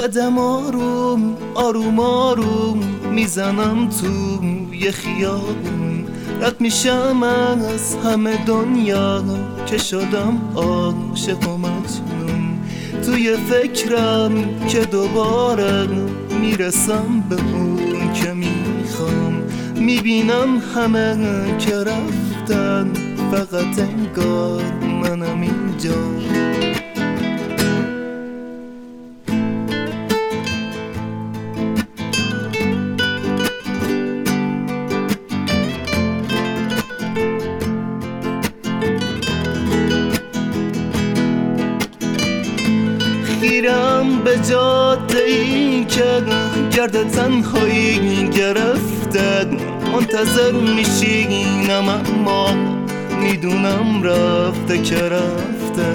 قدم آروم آروم آروم میزنم تو یه خیابون، رد میشم از همه دنیا که شدم عاشق و مجنون. توی فکرم که دوباره میرسم به اون که میخوام، میبینم همه که رفتن، فقط انگار منم اینجا. خیرم به جاده ای که گرد تنهایی گرفته، منتظر میشینم اما میدونم رفته که رفته.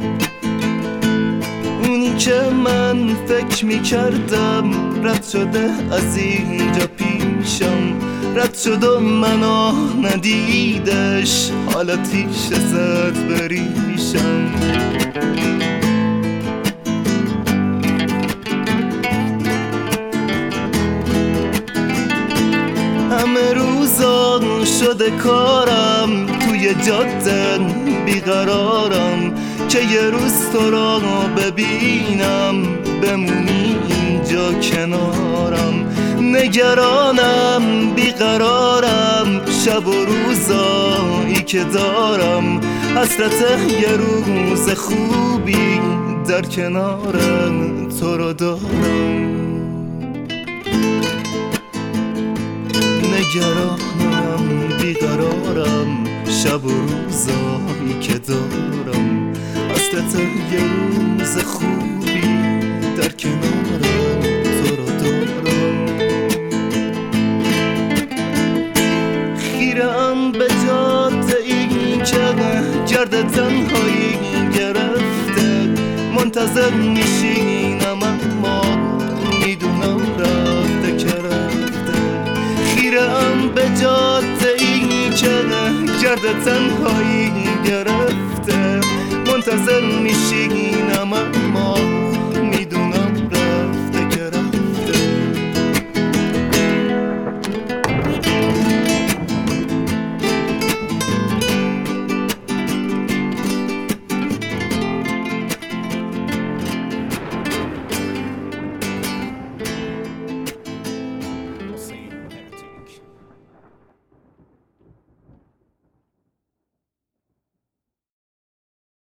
اونی که من فکر میکردم رد شده از اینجا پیشم، رد شد و منو ندیدش، حالا تیشه زد بریشم. همه روزا شده کارم توی جاده بیقرارم، که یه روز تو را ببینم بمونی اینجا کنارم. نگرانم بیقرارم شب و روزایی که دارم، حسرت یه روز خوبی در کنارم تو رو دارم. نگرانم بیقرارم شب و روزایی که دارم، حسرت یه روز خوبی در کنارم تو رو دارم. خیرم به جاده این که گرد تنهایی گرفته، منتظر میشینم اما میدونم رفته که رفته. خیرم به جاده ای که گرد تنهایی گرفته، منتظر میشینم اما